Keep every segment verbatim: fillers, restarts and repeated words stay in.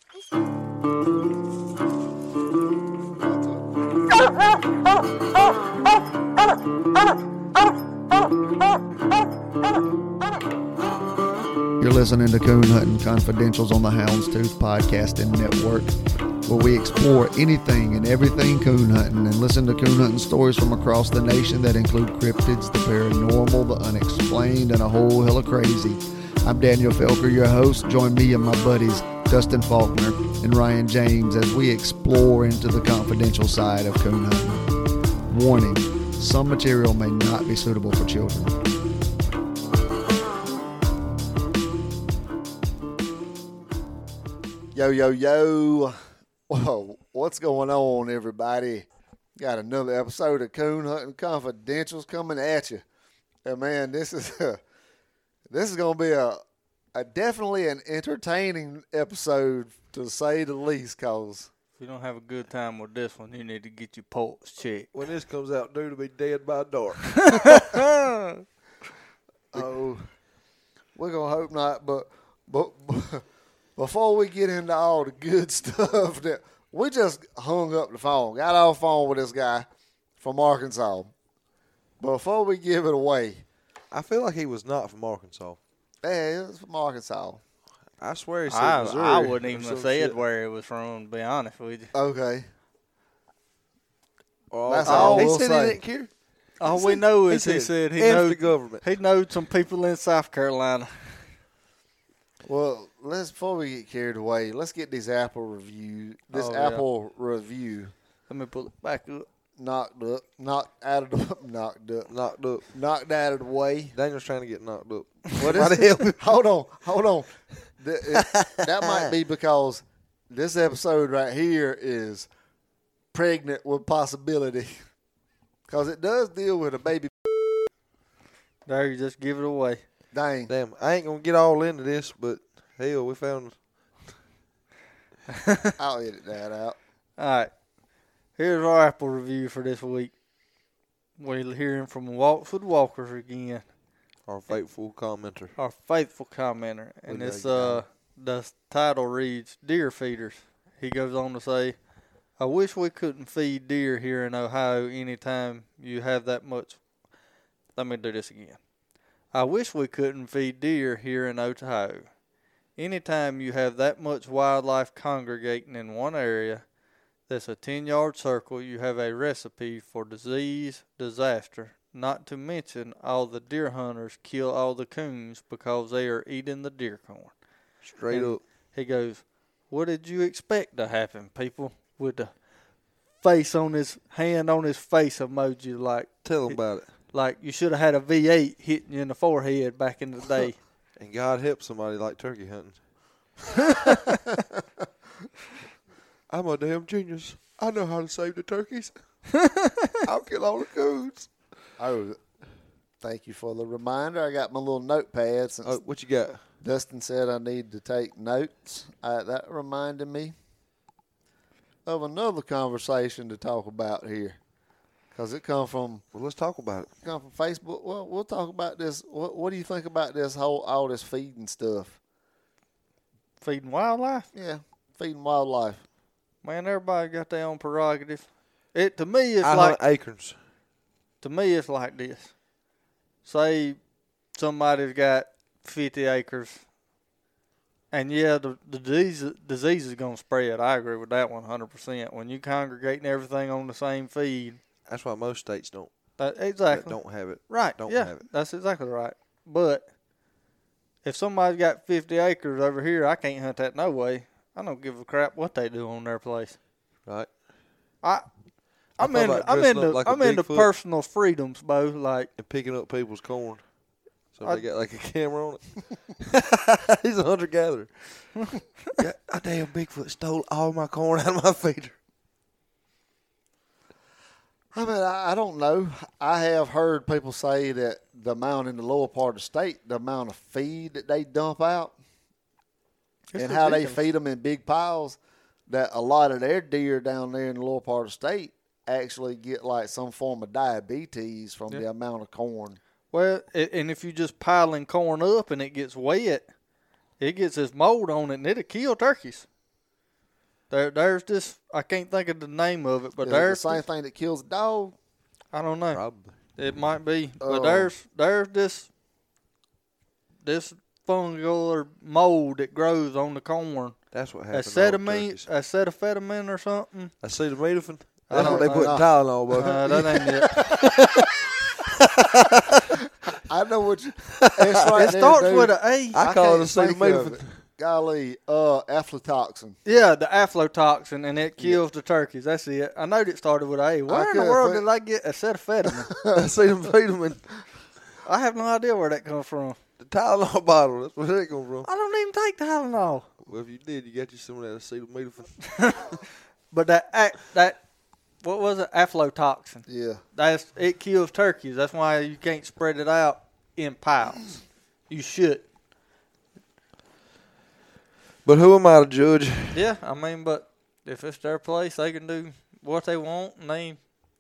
You're listening to Coon Hunting Confidentials on the Houndstooth Podcasting Network, where we explore anything and everything coon hunting and listen to coon hunting stories from across the nation that include cryptids, the paranormal, the unexplained, and a whole hell of crazy. I'm Daniel Felker, your host. Join me and my buddies Dustin Faulkner and Ryan James as we explore into the confidential side of coon hunting. Warning, some material may not be suitable for children. Yo, yo, yo. Whoa, what's going on, everybody? Got another episode of Coon Hunting Confidentials coming at you. And man, this is uh, this is going to be a, a definitely an entertaining episode, to say the least, cause if you don't have a good time with this one, you need to get your pulse checked. When this comes out, due to be dead by dark. Oh, we're going to hope not, but, but, but before we get into all the good stuff, that we just hung up the phone, got off the phone with this guy from Arkansas. Before we give it away, I feel like he was not from Arkansas. yeah, it was from Arkansas. I swear he said I, Missouri. I wouldn't even or have some said shit. where it was from, to be honest with you. Okay. Oh, That's oh, all he we'll said say. he didn't care. All He we said- know he is he said, said he F knows the government. he knows some people in South Carolina. Well, let's before we get carried away, let's get this Apple review. This Oh, yeah. Apple review Let me pull it back up. knocked up, knocked out of the, knocked up, Knocked up. knocked out of the way. Daniel's trying to get knocked up. What Try is to help him. Hold on, hold on. Th- it- that might be because this episode right here is pregnant with possibility, because it does deal with a baby. There, you just give it away. Dang. Damn, I ain't going to get all into this, but hell, we found I'll edit that out. All right. Here's our Apple review for this week. We're hearing from Walks with Walkers again, our faithful commenter. our faithful commenter. And We this, gotta uh, the title reads, Deer Feeders. He goes on to say, I wish we couldn't feed deer here in Ohio anytime you have that much. Let me do this again. I wish we couldn't feed deer here in Ohio. Anytime you have that much wildlife congregating in one area, that's a ten-yard circle, you have a recipe for disease, disaster, not to mention all the deer hunters kill all the coons because they are eating the deer corn. Straight And up. He goes, what did you expect to happen, people? With the face on his, hand on his face emoji, like, Tell him about it. like you should have had a V eight hitting you in the forehead back in the day. And God help somebody like turkey hunting. I'm a damn genius. I know how to save the turkeys. I'll kill all the coons. Oh, thank you for the reminder. I got my little notepad since Oh, what you got? Dustin said I need to take notes. Uh, that reminded me of another conversation to talk about here, because it come from Well, let's talk about it. come from Facebook. Well, we'll talk about this. What, what do you think about this whole all this feeding stuff? Feeding wildlife? Yeah, feeding wildlife. Man, everybody got their own prerogative. It to me it's I like hunt acorns. to me it's like this. Say somebody's got fifty acres, and yeah, the, the disease disease is gonna spread. I agree with that one hundred percent. When you congregating everything on the same feed, That's why most states don't that that exactly don't have it. right. don't yeah, have it. that's exactly right. But if somebody's got fifty acres over here, I can't hunt that no way. I don't give a crap what they do on their place. Right. I, I I'm thought into, about I'm dressing into, up like a I'm into Bigfoot. personal freedoms, Bo. Like, And picking up people's corn. So I- they got like a camera on it. He's a hunter gatherer. Yeah, a damn Bigfoot stole all my corn out of my feeder. I mean, I, I don't know. I have heard people say that the amount in the lower part of the state, the amount of feed that they dump out, It's and how they ridiculous. feed them in big piles, that a lot of their deer down there in the lower part of the state actually get like some form of diabetes from Yeah. the amount of corn. Well, a- and if you just piling corn up and it gets wet, it gets this mold on it and it'll kill turkeys. There, there's this. I can't think of the name of it, but Is it the there's same this- thing that kills a dog? I don't know. Probably. It might be, Oh. but there's there's this this fungal or mold that grows on the corn. That's what happened. to all the Acetamin, turkeys. acetaminophen or something. Acetaminophen? I That's don't what they know. put in Tylenol, bro. Uh, that ain't it. I know what you. It's right It there, starts dude. with an A. I I call it can't think of acetaminophen. it. Golly, uh, aflatoxin. Yeah, the aflatoxin, and it kills the turkeys. That's it. I know it started with A. Where in the couldn't world think- did I get acetaminophen? Acetaminophen. I have no idea where that comes from. The Tylenol bottle. That's where that come from. I don't even take Tylenol. Well, if you did, you got you some of that acetaminophen. But that act- that what was it? Aflatoxin. Yeah. That's it kills turkeys. That's why you can't spread it out in piles. You should. But who am I to judge? Yeah, I mean, but if it's their place, they can do what they want, and they.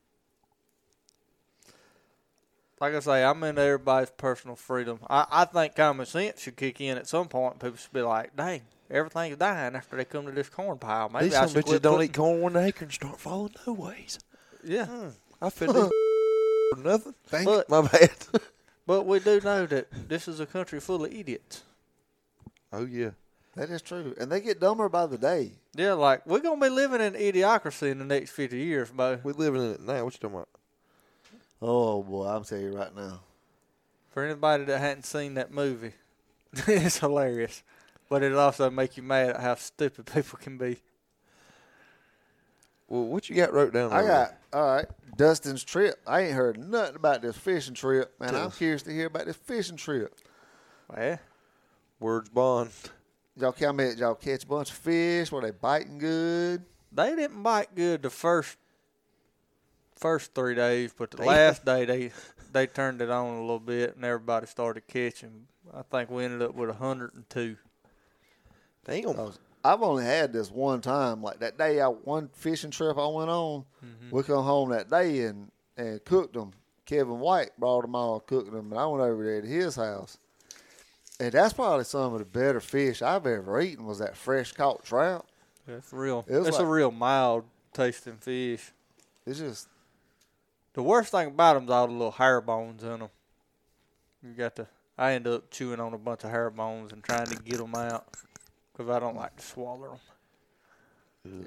Like I say, I'm into everybody's personal freedom. I, I think common sense should kick in at some point. People should be like, dang, everything's dying after they come to this corn pile. Maybe These I some should bitches quit don't putting- eat corn one acre and start following no ways. Yeah, I feel these for nothing. Thank but, My bad. but we do know that this is a country full of idiots. Oh, yeah. That is true. And they get dumber by the day. Yeah, like, we're going to be living in idiocracy in the next fifty years, Bo. We living in it now. What you talking about? Oh, boy, I'm telling you right now. For anybody that hadn't seen that movie, it's hilarious. But it also make you mad at how stupid people can be. Well, what you got wrote down I over got, all right, Dustin's trip. I ain't heard nothing about this fishing trip. Man, Tell I'm us. curious to hear about this fishing trip. Yeah. there? Words bond. Y'all, I mean, y'all catch a bunch of fish? Were they biting good? They didn't bite good the first first three days, but the Damn. last day they they turned it on a little bit and everybody started catching. I think we ended up with a hundred and two. Damn. I was- I've only had this one time. Like that day, I one fishing trip I went on. Mm-hmm. We come home that day and, and cooked them. Kevin White brought them all, cooked them, and I went over there to his house. And that's probably some of the better fish I've ever eaten was that fresh caught trout. That's real. It was It's a like- real mild tasting fish. It's just The worst thing about them is all the little hair bones in them. You got to. I ended up chewing on a bunch of hair bones and trying to get them out because I don't like to swallow them.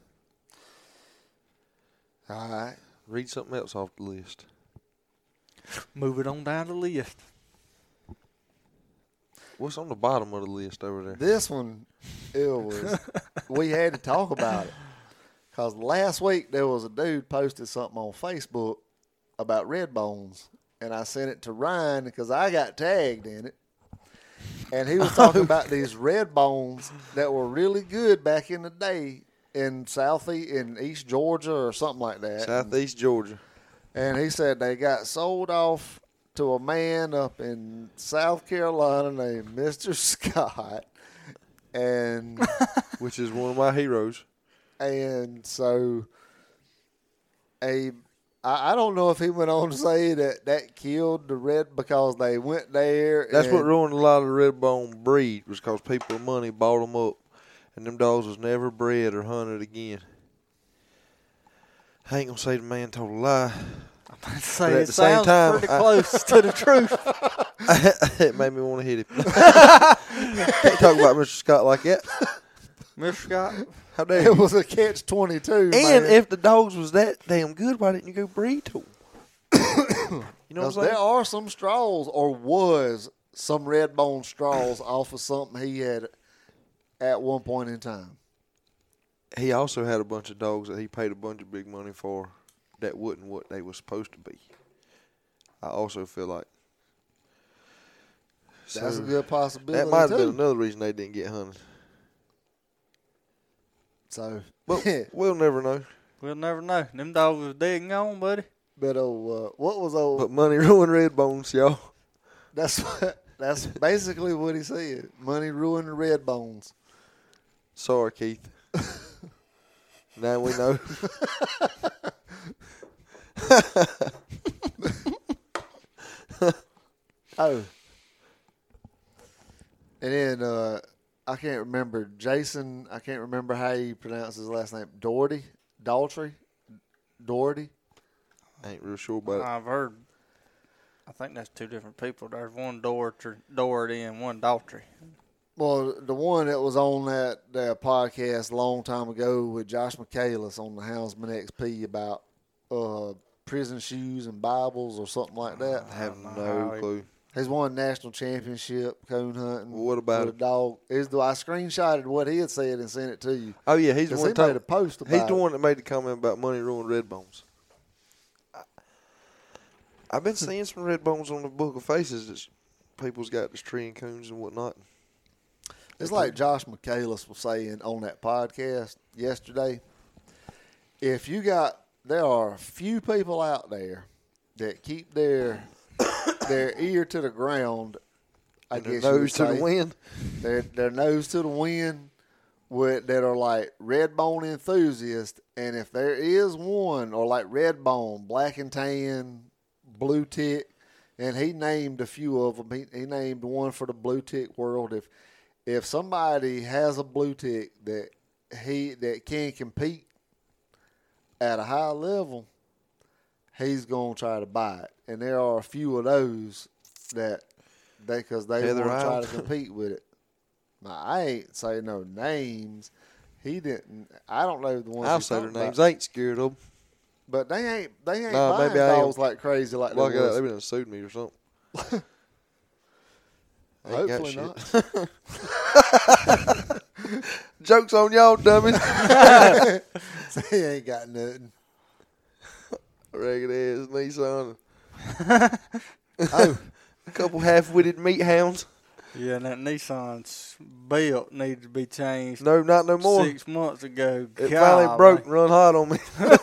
all right. Read something else off the list. Move it on down the list. What's on the bottom of the list over there? This one, it was. We had to talk about it because last week there was a dude posted something on Facebook about red bones, and I sent it to Ryan because I got tagged in it. And he was talking about these red bones that were really good back in the day in Southeast, in East Georgia or something like that. Southeast Georgia. And he said they got sold off to a man up in South Carolina named Mister Scott. And Which is one of my heroes. and so a I, I don't know if he went on to say that that killed the red because they went there. That's what and- ruined a lot of the red bone breed was because people with money bought them up, and them dogs was never bred or hunted again. I ain't gonna say the man told a lie. I'd say But at it the same sounds time, pretty I- close to the truth. It made me want to hit him. Can't talk about Mister Scott like that. Mister Scott, How dare It you? was a catch twenty two. And if the dogs was that damn good, why didn't you go breed to them? You know what I'm saying? there are some straws, or was some red bone straws off of something he had at one point in time. He also had a bunch of dogs that he paid a bunch of big money for that wasn't what they were supposed to be. I also feel like That's So, a good possibility. that might have too. been another reason they didn't get hunted. So, But we'll never know. we'll never know. Them dogs was dead and gone, buddy. but oh, uh, what was old? But money ruined red bones, y'all. That's what, that's basically what he said. Money ruined the red bones. Sorry, Keith. Now we know. Oh. And then uh, I can't remember Jason. I can't remember how you pronounce his last name. Doherty, Daltrey, Doherty. I ain't real sure about it. I've heard. I think that's two different people. There's one Doherty, Doherty and one Daltrey. Well, the one that was on that, that podcast a long time ago with Josh Michaelis on the Houndsman X P about uh, prison shoes and Bibles or something like that. I have I don't no know how he- clue. He's won national championship coon hunting. Well, what about with a dog? Is the I screenshotted what he had said and sent it to you. Oh yeah, he's the Because one. he talk- made a post about he's the it. one that made the comment about money ruined red bones. I, I've been seeing some red bones on the Book of Faces that people's got this tree and coons and whatnot. It's like Josh Michaelis was saying on that podcast yesterday. If you got, there are a few people out there that keep their their ear to the ground. I And guess their you would nose to the say. wind. Their their nose to the wind. With, that are like red bone enthusiasts, and if there is one, or like red bone, black and tan, blue tick, and he named a few of them. He, he named one for the blue tick world. If if somebody has a blue tick that he that can compete at a high level, he's gonna try to buy it. And there are a few of those that they because they want Heather to try out. to compete with it. Now, I ain't say no names. He didn't. I don't know the ones. I'll he's say their talking names. about. I ain't scared of them. But they ain't. They ain't Nah, buying maybe I am. dogs like crazy like they Like that, was. they been sued me or something. I ain't got Hopefully shit. not. Joke's on y'all, dummies. He ain't got nothing. Ragged ass Nissan. Oh, A couple half-witted meat hounds. Yeah, and that Nissan's belt needed to be changed No, not no more. six months ago. It Golly. finally broke and run hot on me.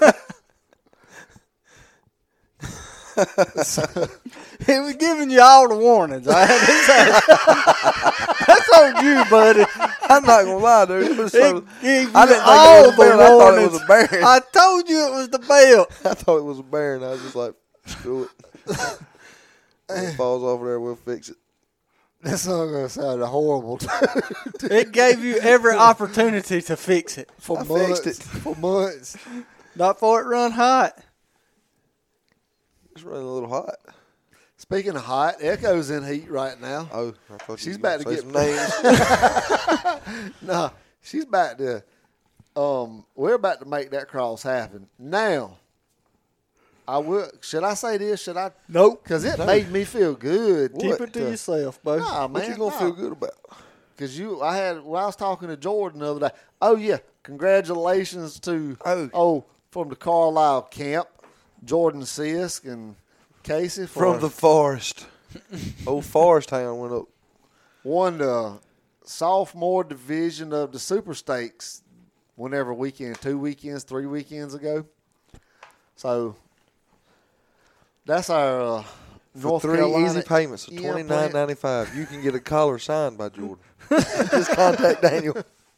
He was giving you all the warnings. I had to say. That's on you, buddy. I'm not gonna lie, dude. It was so, It gave you I didn't think all it was a bear. the I thought it warnings. was a bear. I told you it was the belt. I thought it was a bear, and I was just like, screw it. If it falls off there, we'll fix it. that's not gonna sound horrible. It gave you every opportunity to fix it. for I months. fixed it. For months. Not for it run hot. It's running a little hot. Speaking of hot, Echo's in heat right now. Oh, I thought She's you about to say get- some names. No, she's about to. Um, we're about to make that cross happen now. I will. Should I say this? Should I? Nope. Because it No. made me feel good. Keep it to yourself, bud. Nah, man. What you gonna feel good about? Because you, I had. Well, I was talking to Jordan the other day. Oh yeah, congratulations to Oh. oh from the Carlisle camp, Jordan Sisk and Casey for From the forest. Old Forest Hound went up. won the sophomore division of the Super Stakes. Whenever weekend, two weekends, three weekends ago. So that's our uh, For North three Carolina easy payments of E M twenty plant. nine ninety five. You can get a collar signed by Jordan. Just contact Daniel.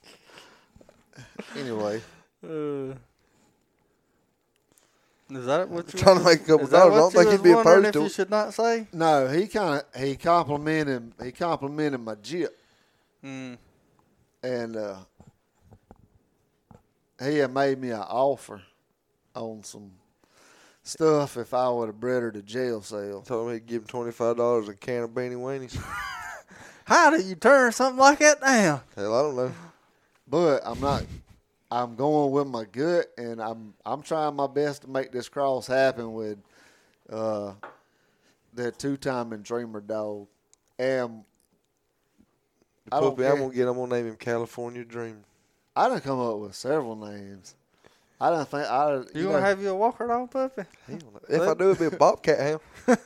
Anyway, Uh, is that what you Trying to make a couple is that dollars. I what don't think you he'd was be wondering opposed if to you it. should not say? no, he kind of he complimented he complimented my jip, Mm. and uh, he had made me an offer on some stuff if I would have bred her to jail cell. Told him he'd give him twenty five dollars a can of beanie weenies. How do you turn something like that down? Hell, I don't know. But I'm not. I'm going with my gut, and I'm I'm trying my best to make this cross happen with uh, that two time and dreamer dog. And The I don't puppy I'm care. gonna get, I'm gonna name him California Dream. I done come up with several names. I don't think I. You, You, gonna know, have you a walker dog puppy? Hell no. If I do, it'd be a Bobcat Hound.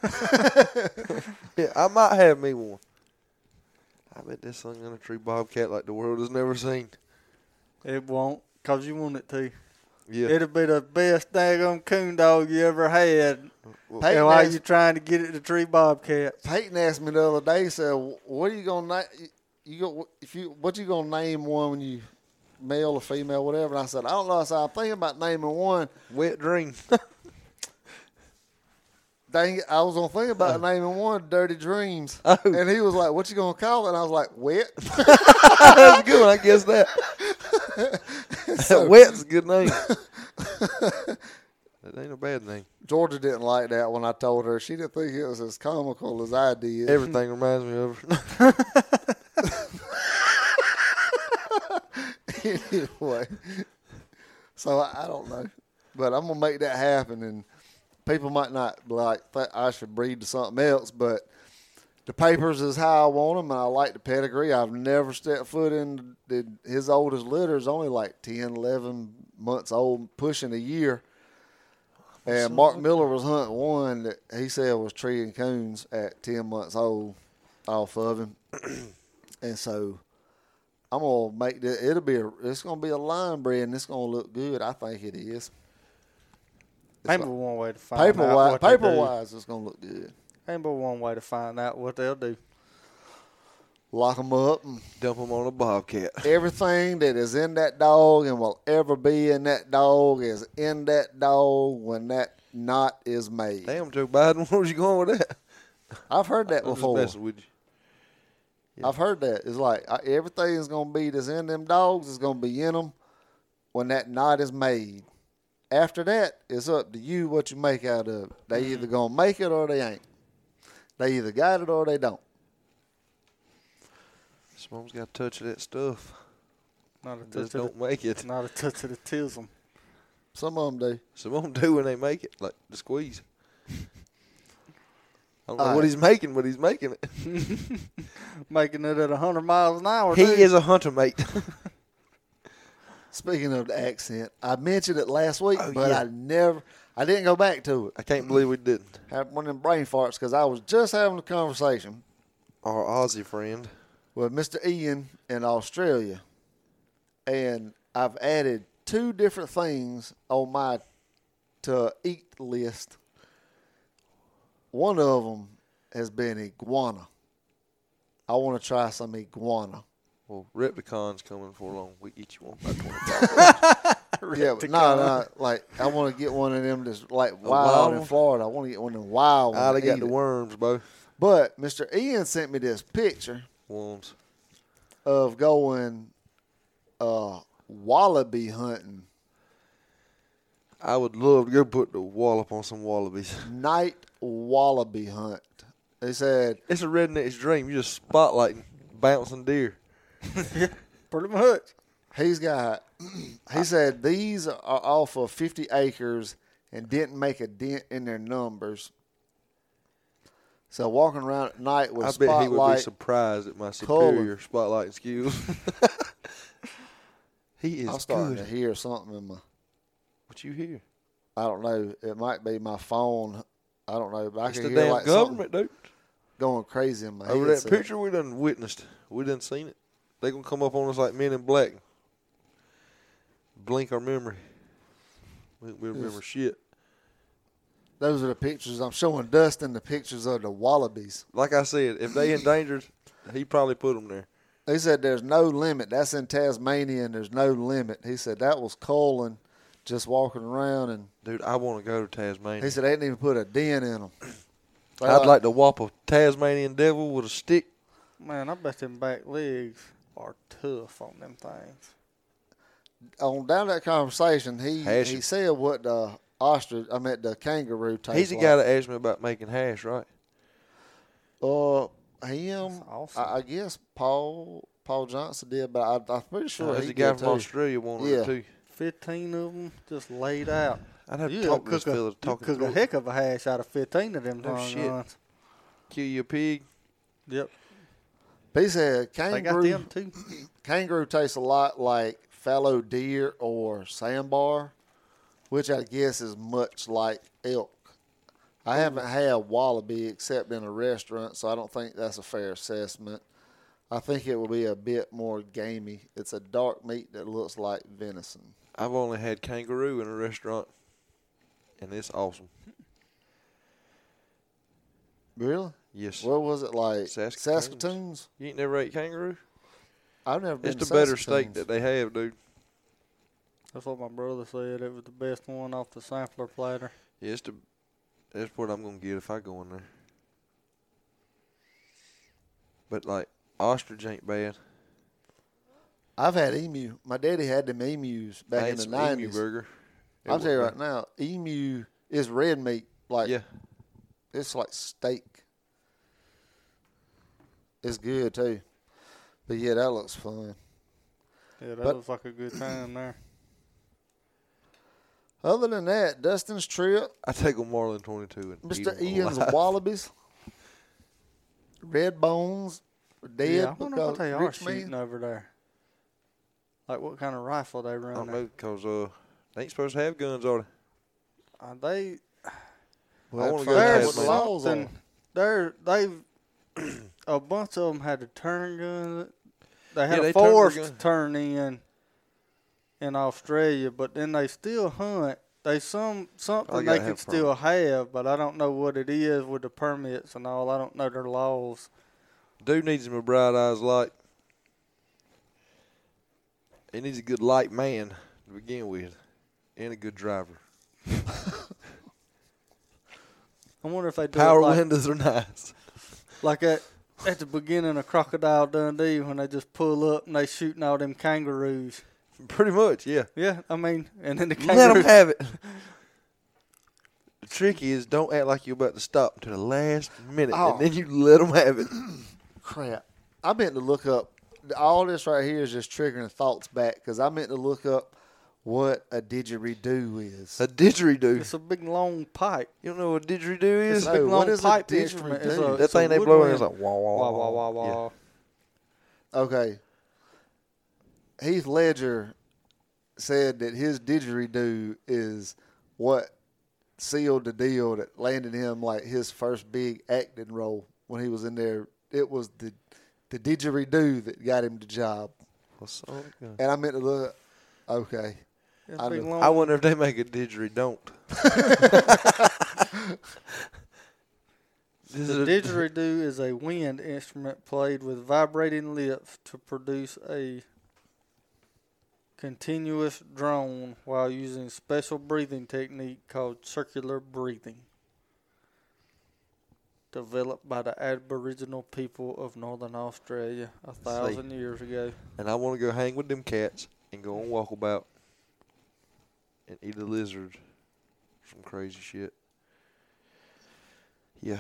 Yeah, I might have me one. I bet this thing gonna treat Bobcat like the world has never seen. It won't, cause you want it to. Yeah. It'll be the best daggone coon dog you ever had. Well, Peyton And while asked- you trying to get it to tree bobcats. Peyton asked me the other day. He said, "What are you gonna name? You go if you what you gonna name one when you male or female, whatever?" And I said, "I don't know." I said, "I'm thinking about naming one." Wet Dream. dang it, I was gonna think about naming one Dirty Dreams, Oh. and he was like, "What you gonna call it?" And I was like, "Wet." That's a good one. I guess that. So- Wet's a good name. That ain't a bad name. Georgia didn't like that when I told her. She didn't think it was as comical as I did. Everything reminds me of her. Anyway, so I, I don't know, but I'm gonna make that happen, and people might not be like think I should breed to something else, but the papers is how I want them, and I like the pedigree. I've never stepped foot in the, his oldest litter is only like ten, eleven months old, pushing a year. And Mark Miller was hunting one that he said was treeing coons at ten months old off of him, and so. I'm gonna make this. It'll be a. It's gonna be a line bred, and it's gonna look good. I think it is. Ain't but one way to find Paper out wise, what they paper do. wise, it's gonna look good. Ain't but one way to find out what they'll do. Lock them up, and Dump them on a bobcat. everything that is in that dog and will ever be in that dog is in that dog when that knot is made. Damn, Joe Biden, where was you going with that? I've heard that I'm just before. messing with you. Yeah. I've heard that. It's like I, everything is gonna be that's in them dogs is gonna be in them when that knot is made. After that, it's up to you what you make out of it. They either gonna make it or they ain't. They either got it or they don't. Someone's got a touch of that stuff. Not a Just touch of don't make it. the, not a touch of the tism. Some of them do. Some of them do when they make it, like the squeeze. I don't know All what right. he's making, but he's making it. Making it at a hundred miles an hour. He too. is a hunter, mate. Speaking of the accent, I mentioned it last week, Oh, but yeah. I never, I didn't go back to it. I can't believe we didn't. Had one of them brain farts because I was just having a conversation Our Aussie friend. with Mister Ian in Australia, and I've added two different things on my to eat list. One of them has been iguana. I want to try some iguana. Well, Repticon's coming for long. We get you one by twenty-five. Yeah, but no, no, like I want to get one of them that's like wild wild in one? Florida. I want to get one of them wild ones. Ah, they and got eat the it. worms, bro. But Mister Ian sent me this picture Worms. of going uh, wallaby hunting, I would love to go put the wallop on some wallabies. night wallaby hunt. They said It's a redneck's dream. You just spotlighting bouncing deer. Pretty much. he's got. He said these are off of fifty acres and didn't make a dent in their numbers. So walking around at night with I a bet he would be spotlight, surprised at my color. superior spotlighting skills. He is I'm starting good. to hear something in my. What you hear? I don't know. It might be my phone. I don't know, but I It's can the hear damn like something government, dude. going crazy in my Over head. that picture we done witnessed. We done seen it. They gonna come up on us like Men in Black. Blink our memory. We, we remember shit. Those are the pictures. I'm showing Dustin the pictures of the wallabies. Like I said, if they endangered, he probably put them there. He said there's no limit. That's in Tasmania, and there's no limit. He said that was Colin just walking around, and Dude, I want to go to Tasmania. he said they didn't even put a dent in them. I'd like to whop a Tasmanian devil with a stick. Man, I bet them back legs are tough on them things. On down that conversation, he Hash he it. said what the ostrich, I meant the kangaroo tastes He's the like. guy that asked me about making hash, right? Uh, him, That's awesome. I, I guess Paul Paul Johnson did, but I, I'm pretty sure Uh, there's he a guy did from too. Australia wanted Yeah. it too. Fifteen of them just laid out. I'd have to You talk to this cook a, fella you to talk cook him a through it. heck of a hash out of fifteen of them No darn shit. runs. Kill you a pig. Yep, He said they got kangaroo them too. kangaroo tastes a lot like fallow deer or sandbar, which I guess is much like elk. I haven't had wallaby except in a restaurant, so I don't think that's a fair assessment. I think it will be a bit more gamey. It's a dark meat that looks like venison. I've only had kangaroo in a restaurant, and it's awesome. Really? Yes. What was it like? Saskatoons. Saskatoons? You ain't never ate kangaroo? I've never been It's to the better steak Saskatoons. that they have, dude. That's what my brother said. It was the best one off the sampler platter. Yeah, it's the That's what I'm gonna get if I go in there. But like ostrich ain't bad. I've had emu. My daddy had them emus back I in ate the some nineties. emu burger. It I'll tell you was right now, emu is red meat. Like Yeah. it's like steak. It's good too. But yeah, that looks fun. Yeah, that But- looks like a good time there. Other than that, Dustin's trip, I take a Marlin twenty-two and eat Mister 'em Ian's alive. Wallabies, Red Bones, dead Yeah, I wonder because what they are rich shooting man. over there. Like what kind of rifle they I run don't there. know because uh, they ain't supposed to have guns, are they? Are they Well, I wanna that's go fine. to There's What the Tasmania. laws something. are. They're they've a bunch of them had to turn guns. They had Yeah, a they turned their forced gun. turn in in Australia, but then they still hunt. They some something Probably they gotta could have still have, but I don't know what it is with the permits and all. I don't know their laws. Dude needs him a bright eyes light. He needs a good light man to begin with, and a good driver. I wonder if they do Power it like, windows are nice. like at at the beginning of Crocodile Dundee when they just pull up and they shooting all them kangaroos. Pretty much, yeah. Yeah, I mean, and then the Let them kangaroos. have it. The trick is don't act like you're about to stop until the last minute, Oh. and then you let them have it. Crap. I meant to look up. All this right here is just triggering thoughts back because I meant to look up what a didgeridoo is. A didgeridoo. It's a big long pipe. You don't know what a didgeridoo It's is? a big No, long what is a pipe didgeridoo? instrument. It's a, That it's thing a they blow in woodwind. is like wah wah Wah, wah, wah, Yeah. wah. Okay. Heath Ledger said that his didgeridoo is what sealed the deal that landed him like his first big acting role when he was in there. It was the the didgeridoo that got him the job. What's on it? And I meant to look. Okay. It's I a big know. long. I wonder if they make a didgeridoo. This The is a- didgeridoo is a wind instrument played with vibrating lips to produce a continuous drone while using special breathing technique called circular breathing, developed by the Aboriginal people of Northern Australia a thousand years ago. And I want to go hang with them cats and go on walkabout and eat a lizard. Some crazy shit. Yeah.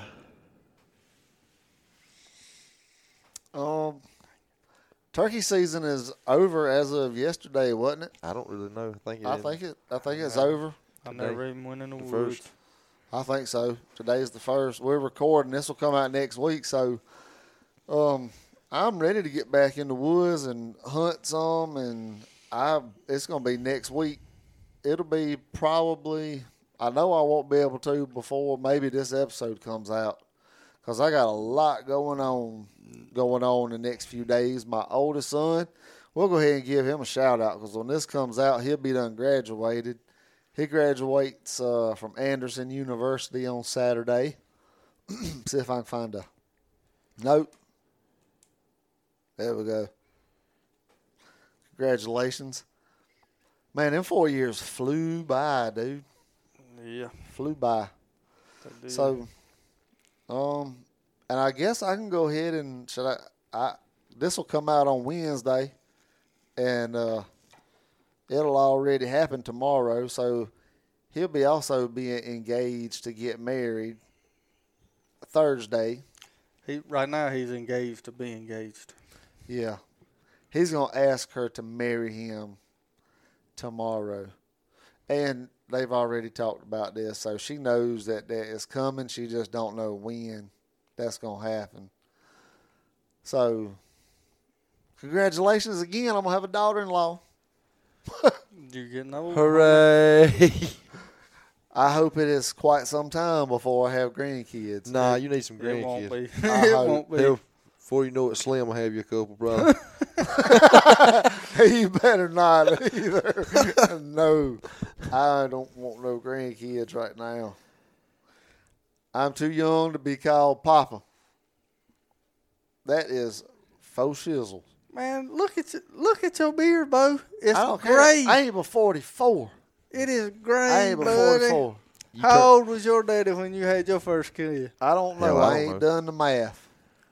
Um, turkey season is over as of yesterday, wasn't it? I don't really know. I think it I is. think it. I think it's Yeah. over. I Today, never even went in the, the woods. first. I think so. Today's the first. We're recording. This will come out next week. So, um, I'm ready to get back in the woods and hunt some. And I, it's going to be next week. It'll be probably. I know I won't be able to before maybe this episode comes out, because I got a lot going on, going on the next few days. My oldest son, we'll go ahead and give him a shout out, because when this comes out, he'll be done graduated. He graduates uh, from Anderson University on Saturday. See if I can find a note. There we go. Congratulations. Man, them four years flew by, dude. Yeah. Flew by. they do. So, um, and I guess I can go ahead and should I? I this will come out on Wednesday, and uh, it'll already happen tomorrow. So he'll be also being engaged to get married Thursday. he right now he's engaged to be engaged. Yeah, he's gonna ask her to marry him tomorrow, and they've already talked about this, so she knows that that is coming. She just don't know when that's gonna happen. So, congratulations again. I'm gonna have a daughter-in-law. You're getting old. Hooray! I hope it is quite some time before I have grandkids. Nah, you need some It won't grandkids. be. I it hope. won't be. Hell, before you know it, Slim will have you a couple, brother. You better not either. No, I don't want no grandkids right now. I'm too young to be called Papa. That is faux shizzle. Man, look at you, look at your beard, Bo. It's I don't care. gray. I ain't but forty-four. It is I gray, ain't but buddy. forty-four. You How turn- old was your daddy when you had your first kid? I don't know. Hell, I I, don't ain't know. done the math.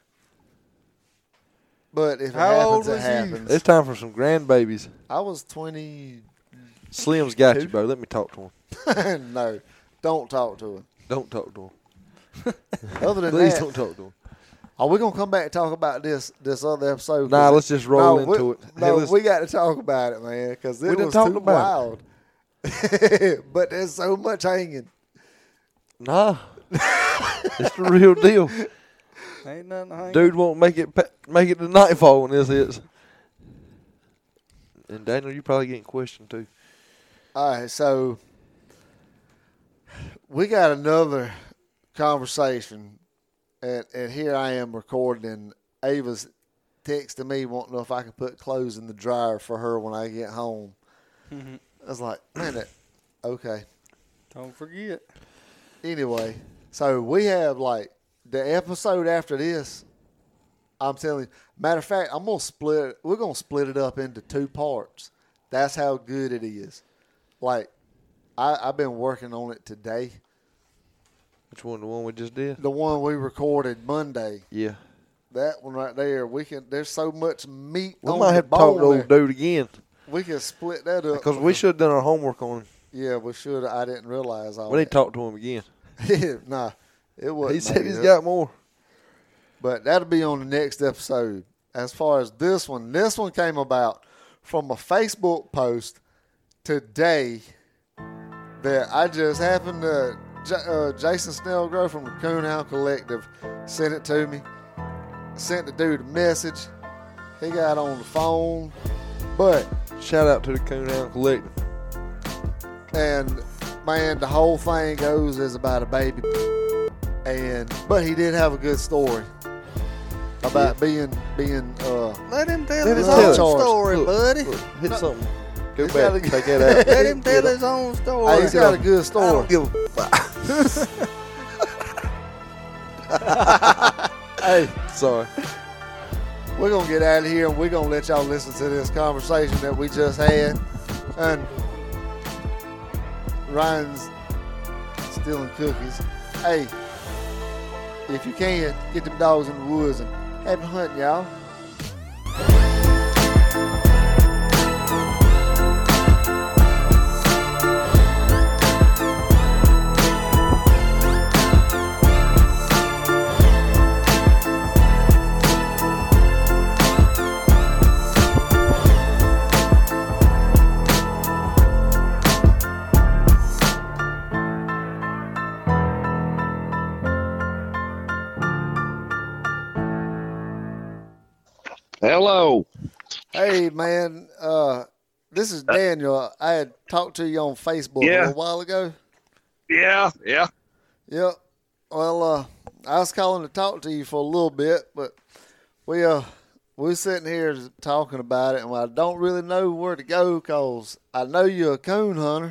But if it How old happens, it was you? happens. It's time for some grandbabies. I was twenty. Slim's got Two? you, bro. Let me talk to him. No, don't talk to him. Don't talk to him. Other than Please that, don't talk to him. are we gonna come back and talk about this this other episode? Nah, 'Cause let's just roll no, into we, it. Hey, No, let's- we got to talk about it, man, because We it done was talked too about wild. But there's so much hanging. Nah. It's the real deal. Ain't nothing hanging. Dude won't make it pa- make it to nightfall when this hits. And Daniel, you probably getting questioned too. All right, so we got another conversation, and, and here I am recording, and Ava's texting me wanting to know if I can put clothes in the dryer for her when I get home. Mm-hmm. I was like, man, that, okay. Don't forget. Anyway, so we have like the episode after this. I'm telling you, matter of fact, I'm gonna split. We're gonna split it up into two parts. That's how good it is. Like, I, I've been working on it today. Which one? The one we just did? The one we recorded Monday. Yeah. That one right there. We can. There's so much meat We on might the have to talk to bone old there. dude again. We can split that up Because we should have done our homework on him. Yeah, we should. I didn't realize all We need that. to talk to him again. Nah, it wasn't. He said made he's up. got more. But that'll be on the next episode. As far as this one, this one came about from a Facebook post today that I just happened to, J- uh, Jason Snellgrove from the Coonhound Collective sent it to me. Sent the dude a message. He got on the phone. But, Shout out to the Coonhound Collective. and man, the whole thing goes is about a baby. And, but he did have a good story about being, being, uh, Let him tell Let his him own tell it. story, Look, buddy. Look, hit No. something. Go He's back. gotta- Take that out. Let him tell Get his own hey, story. he's got a good I story. don't give a fuck. Hey, Sorry. we're going to get out of here, and we're going to let y'all listen to this conversation that we just had. And Ryan's stealing cookies. Hey, if you can, get them dogs in the woods and happy hunting, y'all. Hello. Hey, man, uh, this is Daniel. I had talked to you on Facebook a Yeah. little while ago. Yeah, yeah. Yep. Well, uh, I was calling to talk to you for a little bit, but we uh we're sitting here talking about it, and I don't really know where to go because I know you're a coon hunter,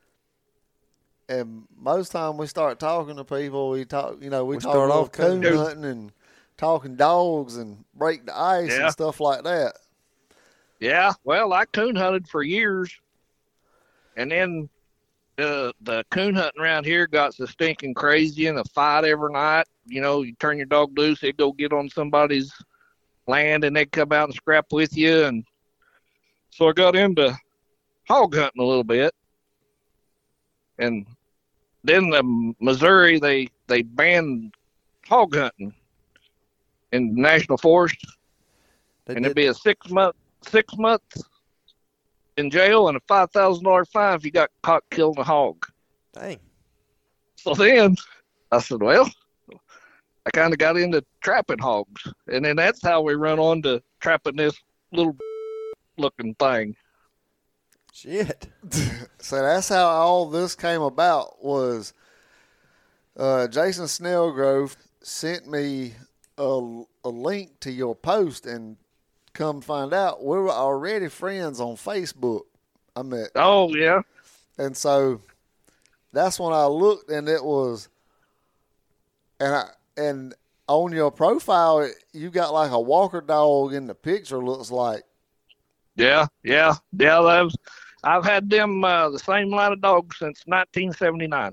and most time we start talking to people, we talk, you know, we, We talk start about off coon coon hunting. hunting and talking dogs and break the ice Yeah. and stuff like that. Yeah. Well, I coon hunted for years. And then the the coon hunting around here got so stinking crazy and a fight every night. You know, you turn your dog loose, they'd go get on somebody's land and they'd come out and scrap with you. And so I got into hog hunting a little bit. And then the Missouri, they, they banned hog hunting in the national forest. They and did- it'd be a six month six months in jail and a five thousand dollar fine if you got caught killing a hog. Dang. So then I said, well, I kind of got into trapping hogs, and then that's how we run on to trapping this little looking thing. Shit. So that's how all this came about. Was uh, Jason Snellgrove sent me a, a link to your post, and come find out we were already friends on Facebook. I met, Oh yeah, and so that's when I looked, and it was, and I and on your profile you got like a Walker dog in the picture. Looks like. yeah, yeah, yeah. That was, I've had them uh, the same line of dogs since nineteen seventy-nine.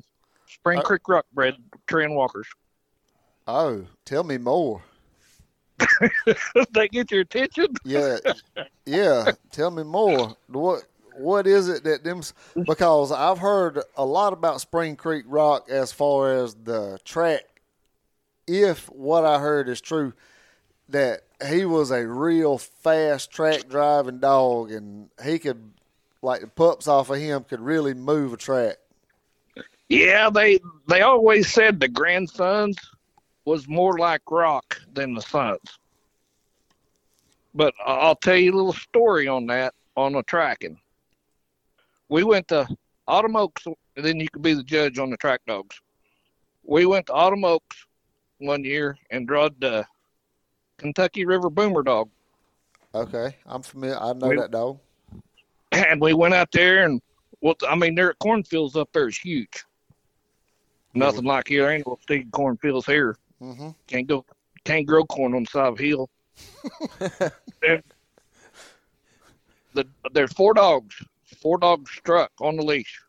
Spring Uh, Creek Rock bred Trend Walkers. Oh, tell me more. They get your attention? Yeah, yeah. Tell me more. What what is it that them? Because I've heard a lot about Spring Creek Rock as far as the track. If what I heard is true, that he was a real fast track driving dog, and he could, like the pups off of him, could really move a track. Yeah, they they always said the grandsons was more like Rock than the sons. But I'll tell you a little story on that, on the tracking. We went to Autumn Oaks, and then you could be the judge on the track dogs. We went to Autumn Oaks one year and drove the Kentucky River Boomer dog. Okay, I'm familiar. I know We- that dog. And we went out there, and, well, I mean, their cornfields up there is huge. Nothing like here. Ain't no big cornfields here. Mm-hmm. Can't go, can't grow corn on the side of a hill. And the, there's four dogs. Four dogs struck on the leash.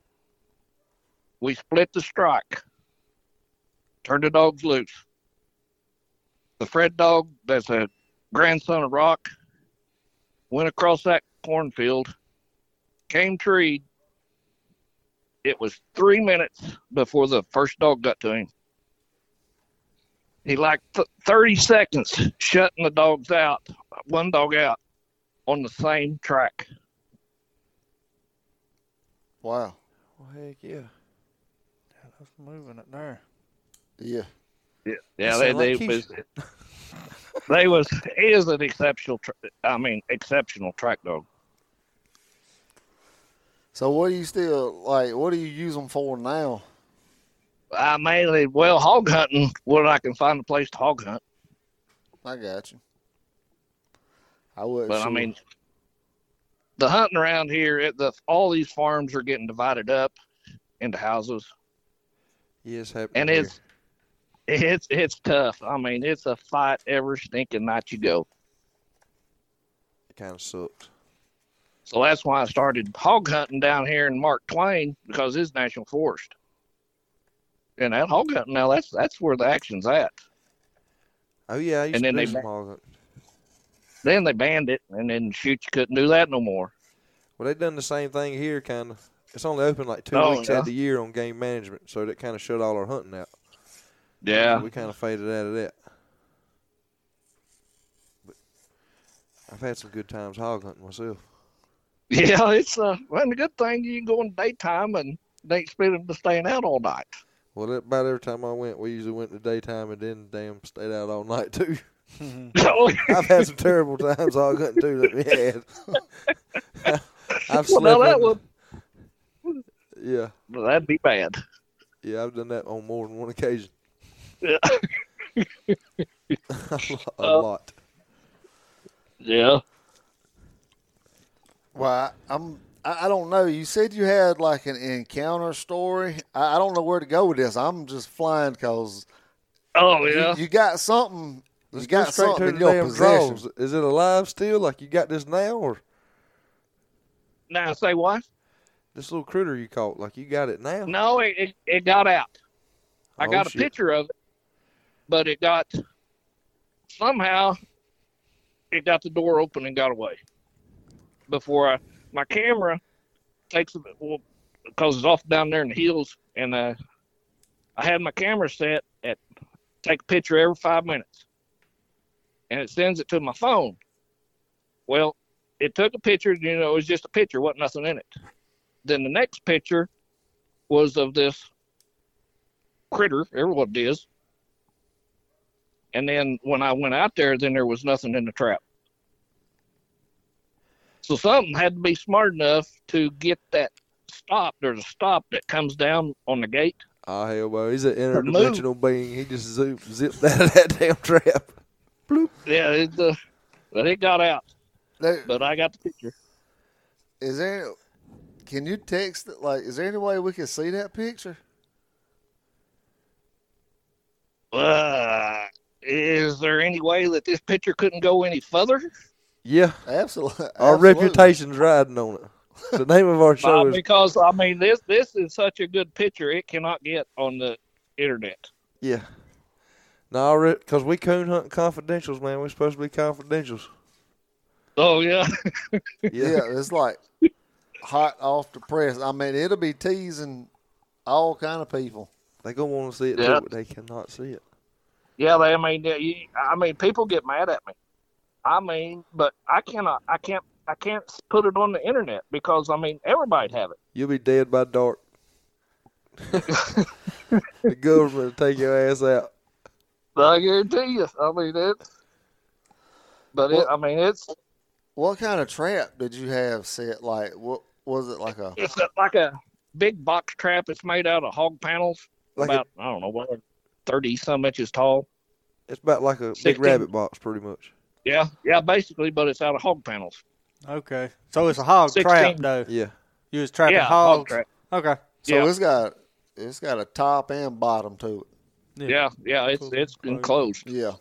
We split the strike. Turned the dogs loose. The Fred dog, that's a grandson of Rock, went across that cornfield, came treed. It was three minutes before the first dog got to him. He like th- thirty seconds shutting the dogs out, one dog out, on the same track. Wow. Well, heck yeah. Yeah, that's moving it there. Yeah. Yeah, That yeah, they sound they like was, they was he is an exceptional. Tra- I mean, exceptional track dog. So what do you still like? What do you use them for now? I mainly well hog hunting when I can find a place to hog hunt. I got you. I would. But I mean, the hunting around here, it, the all these farms are getting divided up into houses, Yes, happening and here. it's it's it's tough. I mean, it's a fight every stinking night you go. It kind of sucked. So that's why I started hog hunting down here in Mark Twain, because it's national forest. And that hog hunting now, that's that's where the action's at. Oh yeah, I used And to then do they some ba- hog hunting. Then they banned it, and then shoot, you couldn't do that no more. Well, they done the same thing here, kind of. It's only open like two Oh, weeks yeah. out of the year on game management, so that kind of shut all our hunting out. Yeah. So we kind of faded out of that. But I've had some good times hog hunting myself. Yeah, it's uh, well, the good thing you can go in the daytime and they ain't spending to staying out all night. Well, that, about every time I went, we usually went in the daytime and then damn stayed out all night too. So, I've had some terrible times hog hunting too that we had. I've well, now slept that in- would Yeah, well, that'd be bad. yeah, I've done that on more than one occasion. Yeah. a lot. A Uh, lot. Yeah. Well, I, I'm. I I don't know. You said you had like an encounter story. I, I don't know where to go with this. I'm just flying because Oh yeah. you, you got something. You Let's go got straight something to in the your damn possession. draws. Is it alive still? Like you got this now, or Now say what? this little critter you caught? Like you got it now? No, it, it, it got out. I Oh, got a shit. picture of it, but it got somehow it got the door open and got away before I my camera takes it well, because it's off down there in the hills, and uh, I had my camera set at take a picture every five minutes, and it sends it to my phone. Well, it took a picture, you know, it was just a picture, wasn't nothing in it. Then the next picture was of this critter, everyone it is. And then when I went out there, then there was nothing in the trap. So something had to be smart enough to get that stop. There's a stop that comes down on the gate. Oh hell, well, he's an move. interdimensional being. He just zoop, zipped out of that damn trap. Bloop. Yeah, it, uh, but it got out. There- But I got the picture. Is there? Can you text it? Like, is there any way we can see that picture? Uh, is there any way that this picture couldn't go any further? Yeah, Absolutely. our absolutely. reputation's riding on it. The name of our show Uh, is because I mean this this is such a good picture it cannot get on the internet. yeah. No, because we coon hunt confidentials, man. We're supposed to be confidentials. Oh yeah. Yeah, it's like hot off the press. I mean, it'll be teasing all kind of people. They gonna want to see it Yeah. too, but they cannot see it. Yeah, they, I mean, yeah, you, I mean, people get mad at me. I mean, but I cannot, I can't, I can't put it on the internet because I mean, everybody'd have it. You'll be dead by dark. The government will take your ass out. I guarantee you. I mean, it's, but it, Well- I mean, it's, What kind of trap did you have set? Like, what was it like a? it's a, like a big box trap. It's made out of hog panels, Like a- about I don't know what, thirty some inches tall. It's about like a big sixteen rabbit box, pretty much. Yeah, yeah, basically, but it's out of hog panels. Okay. So it's a hog trap, sixteen. though. Yeah. You was trapping Yeah, hog hogs. trap. Okay. So Yeah. it's got it's got a top and bottom to it. Yeah, yeah, it's Cool. it's enclosed. Yeah.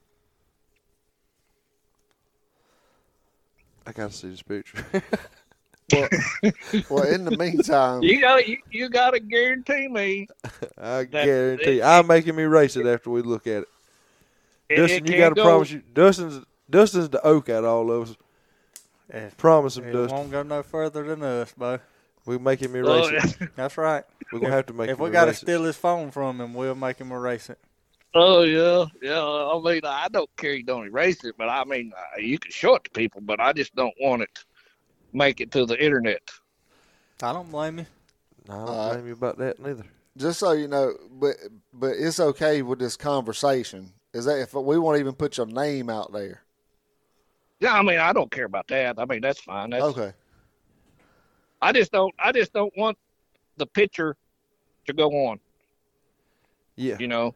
I gotta see this picture. Well, well, in the meantime, You got you, you got to guarantee me. I That- guarantee. it- I'm making me race it after we look at it. It, Dustin, it you can't got to go- promise you. Dustin's Dustin's the oak out of all of us. It, Promise him, it Dustin. won't go no further than us, Bo. We're making me Oh, race it. That's right. We're gonna have to make. If him we got to erase it. steal his phone from him, we'll make him erase it. Oh yeah, yeah. I mean, I don't care you don't erase it, but I mean, uh, you can show it to people, but I just don't want it to make it to the internet. I don't blame you. No, I don't Uh, blame you about that neither. just so you know, but but it's okay with this conversation. Is that if we won't even put your name out there? Yeah, I mean, I don't care about that. I mean, that's fine. That's, Okay. I just don't. I just don't want the picture to go on. Yeah. You know.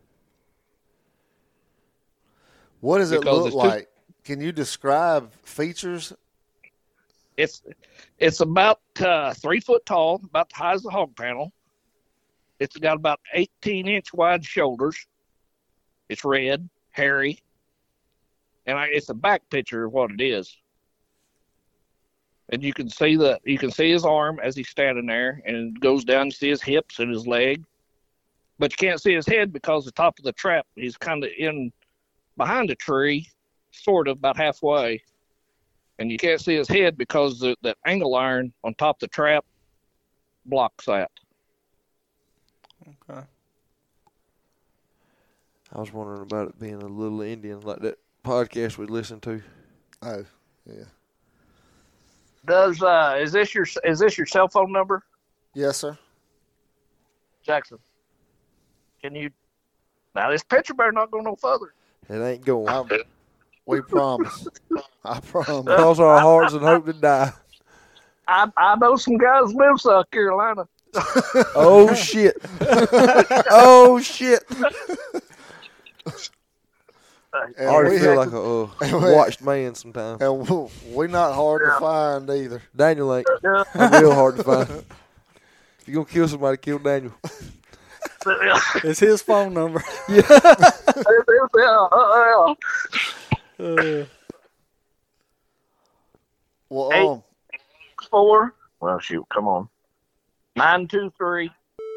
What does it Because look it's too- like? Can you describe features? It's it's about uh, three foot tall, about the high as the hog panel. It's got about eighteen inch wide shoulders. It's red, hairy, and I, it's a back picture of what it is. And you can see the you can see his arm as he's standing there, and it goes down. You see his hips and his leg, but you can't see his head because the top of the trap he's kind of in behind a tree, sort of about halfway. And you can't see his head because the, that angle iron on top of the trap blocks that. Okay. I was wondering about it being a little Indian like that podcast we listened to. Oh, yeah. Does uh is this your is this your cell phone number, Yes, sir. Jackson? Can you now this picture better not go no further. It ain't going. I, we promise. I promise. Cross our hearts and hope to die. I I know some guys live South Carolina. Oh shit! Oh shit! I And already we feel had- like a and uh, we- watched man sometimes. And we- we not hard to find either. Daniel ain't. Yeah. I'm real hard to find. If you're gonna kill somebody, kill Daniel. It's his phone number. yeah, uh, Uh, Well, Hey. um, four. Well, shoot, come on. Nine two three.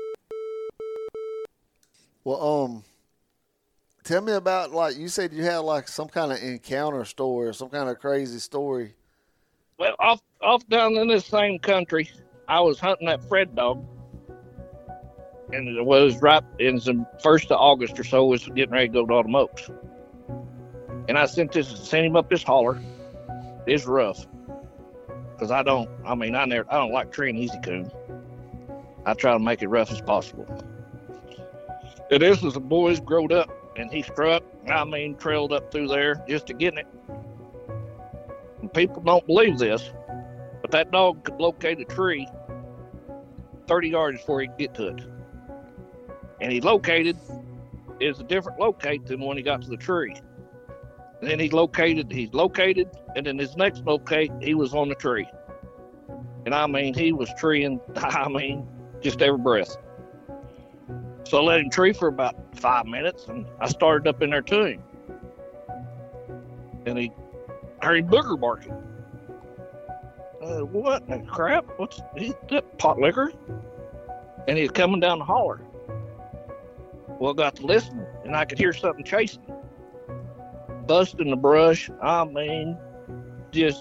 well, um, tell me about, like, you said you had like some kind of encounter story or some kind of crazy story. Well, off off down in this same country, I was hunting that Fred dog, and it was right in the first of August or so. Was getting ready to go to Autumn Oaks, and I sent this sent him up this holler. It's rough because I don't. I mean, I never. I don't like treeing easy coon. I try to make it rough as possible. And this was a boy's growed up, and he struck. I mean, trailed up through there just to get it. And people don't believe this, but that dog could locate a tree thirty yards before he could get to it. And he located is a different locate than when he got to the tree. And then he located, he's located, and then his next locate, he was on the tree. And I mean, he was treeing, I mean, just every breath. So I let him tree for about five minutes, and I started up in there to him. And he heard booger barking. uh, what the crap? What's is that pot liquor? And he's coming down the holler. Well, I got to listen, and I could hear something chasing. Busting the brush. I mean, just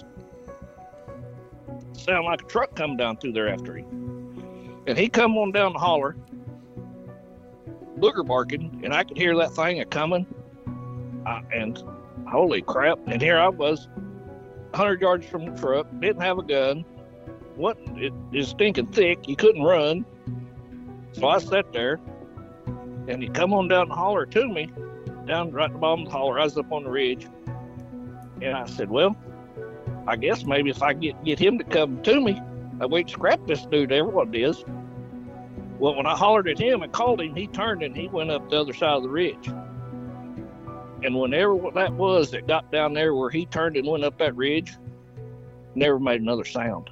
sound like a truck coming down through there after him. And he come on down the holler, booger barking, and I could hear that thing a coming. Uh, and holy crap! And here I was, a hundred yards from the truck, didn't have a gun. What? It is stinking thick. You couldn't run. So I sat there, and he come on down the holler to me, down right at the bottom of the holler. I was up on the ridge, and I said, "Well, I guess maybe if I get get him to come to me, we can scrap this dude. Everyone is." Well, when I hollered at him and called him, he turned and he went up the other side of the ridge. And whenever that was that got down there where he turned and went up that ridge, never made another sound.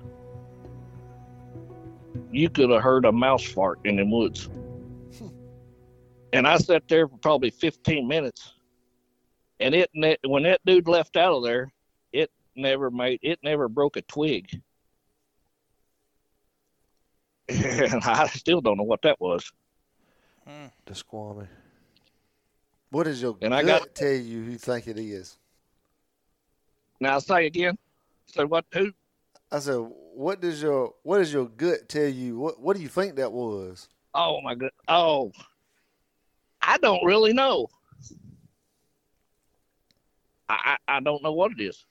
You could have heard a mouse fart in the woods. And I sat there for probably fifteen minutes. And it when that dude left out of there, it never made it never broke a twig. And I still don't know what that was. The squammy. What does your And gut I got- tell you you think it is? Now say again. So what? Who? I said, what does your what does your gut tell you? What what do you think that was? Oh my god! Oh, I don't really know. I I, I don't know what it is.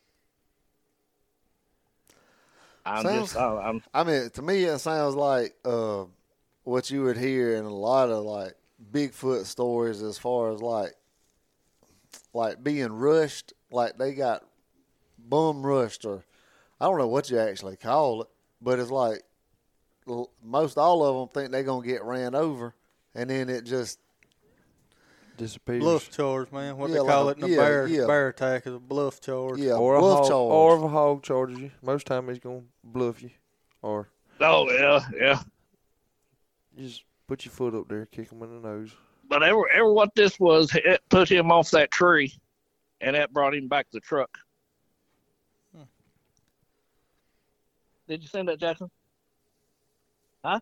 I'm Sounds- just I, I'm I mean, to me, it sounds like uh, what you would hear in a lot of like Bigfoot stories, as far as like like being rushed, like they got bum rushed, or I don't know what you actually call it, but it's like l- most all of them think they're gonna get ran over, and then it just Disappears. Bluff charge, man. What Yeah, they call like it a- in the yeah, bear yeah. bear attack is a bluff charge. yeah Or a bluff hog, charge. or if a hog charges you. Most time he's gonna bluff you, or oh yeah yeah. you just put your foot up there, kick him in the nose. But ever ever what this was, it put him off that tree, and that brought him back to the truck. Hmm. Did you send that, Jackson? Huh?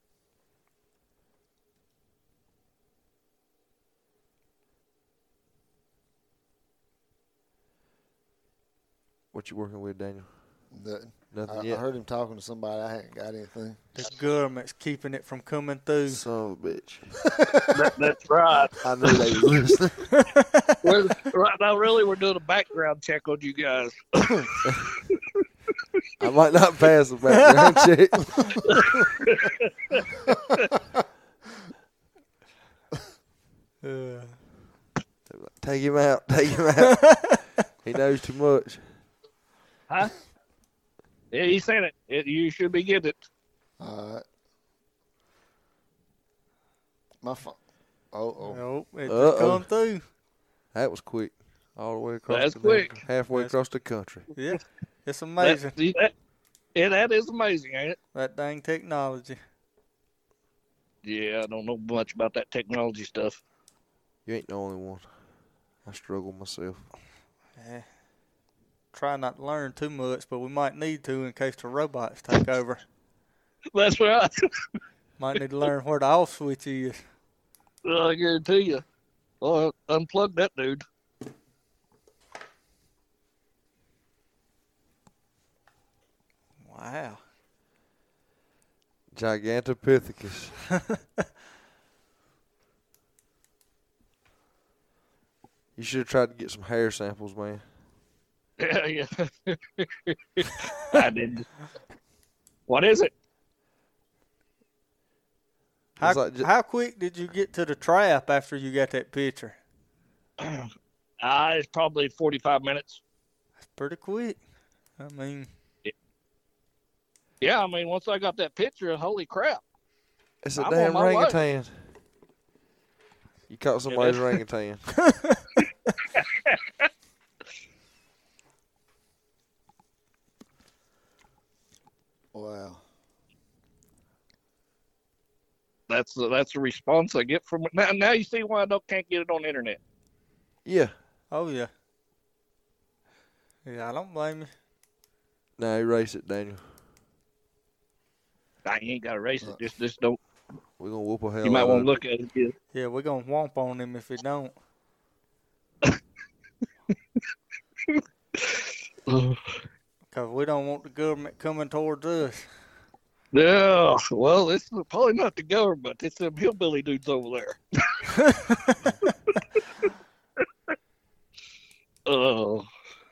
What you working with, Daniel? Nothing. Nothing I, I yet. heard him talking to somebody. I hadn't got anything. The government's keeping it from coming through. Son of a bitch. That, that's right. I knew they was listening. We're, right now, really, we're doing a background check on you guys. I might not pass the background check. Uh, Take him out. Take him out. He knows too much. Huh? Yeah, he sent it. it. You should be getting it. All right. My phone. Oh, oh. nope, it Uh-oh. just come through. That was quick. All the way across. That's the quick. Halfway That's- across the country. Yeah, it's amazing. That, that, yeah, that is amazing, ain't it? That dang technology. Yeah, I don't know much about that technology stuff. You ain't the only one. I struggle myself. Yeah. Try not to learn too much, but we might need to in case the robots take over. That's right. Might need to learn where the off switch is. Well, I guarantee you. Well, unplug that dude. Wow. Gigantopithecus. You should have tried to get some hair samples, man. Yeah, yeah. I did. What is it? How, It's like ju- how quick did you get to the trap after you got that picture? Uh, it's probably forty-five minutes. That's pretty quick. I mean, Yeah, I mean, once I got that picture, holy crap. It's a I'm damn on my way. orangutan. You caught somebody's orangutan. Wow. That's the, that's the response I get from it. Now, now you see why I don't, can't get it on the internet. Yeah. oh yeah. Yeah, I don't blame you. No, erase it, Daniel. I ain't got to race it. Just, just don't. We're gonna whoop a hell. You might out want of to look at it again. Yeah, we're gonna whomp on him if he don't. Cause we don't want the government coming towards us. Yeah, well, it's probably not the government. It's them hillbilly dudes over there. Oh.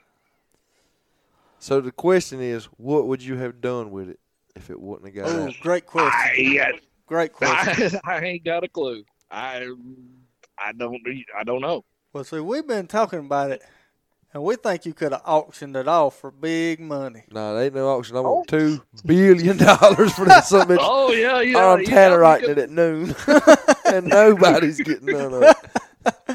So the question is, what would you have done with it if it wouldn't have got Oh, out? great question. I, Great question. I, I ain't got a clue. I, I don't. I don't know. Well, see, we've been talking about it, and we think you could have auctioned it off for big money. Nah, there ain't no auction. I want two billion dollars for this. Something. Oh yeah, yeah. I'm yeah, tannerwriting it at noon, and nobody's getting none of it.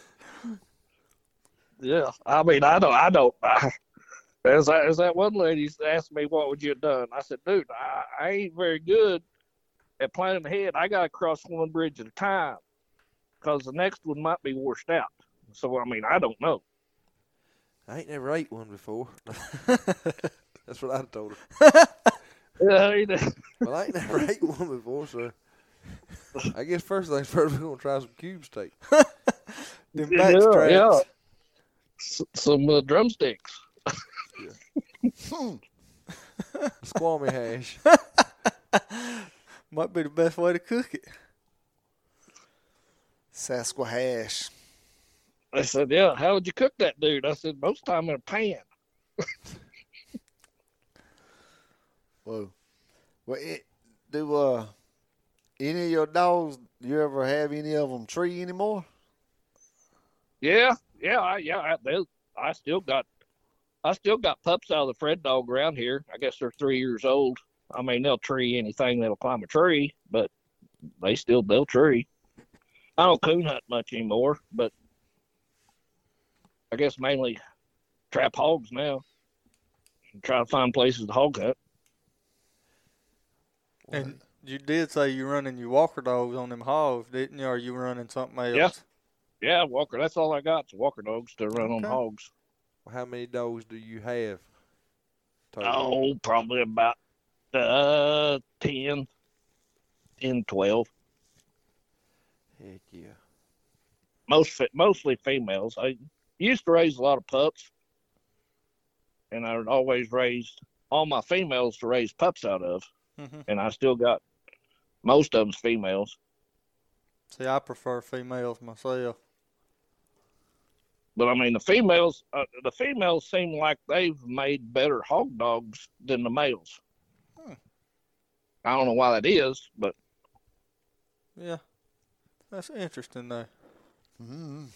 Yeah, I mean, I don't. I don't. I, as that, as that one lady asked me, "What would you have done?" I said, "Dude, I, I ain't very good at planning ahead. I got to cross one bridge at a time, because the next one might be washed out. So, I mean, I don't know." I ain't never ate one before. That's what I told her. Yeah, he did. Well, I ain't never ate one before, so I guess first things first, we're gonna try some cube steak. Them Yeah, backstrats. yeah. S- some uh, drumsticks. Squammy hash. Might be the best way to cook it. Sasquatch. I said, "Yeah, how would you cook that, dude?" I said, "Most time in a pan." Whoa. Well, it, do uh, any of your dogs, you ever have any of them tree anymore? Yeah, yeah, I, yeah. I, they, I still got, I still got pups out of the Fred dog around here. I guess they're three years old. I mean, they'll tree anything that'll climb a tree, but they still they'll tree. I don't coon hunt much anymore, but I guess mainly trap hogs now. And try to find places to hog hunt. And you did say you running your walker dogs on them hogs, didn't you? Or you running something else? Yeah. Yeah, Walker. That's all I got. Is Walker dogs to run on Okay. hogs. How many dogs do you have? Total? Oh, probably about uh ten, ten, twelve. Heck yeah. Most fe- mostly females. I used to raise a lot of pups, and I would always raised all my females to raise pups out of, Mm-hmm. and I still got most of them's females. See, I prefer females myself. But I mean, the females, uh, the females seem like they've made better hog dogs than the males. Hmm. I don't know why that is, but Yeah. That's interesting, though. Mm-hmm.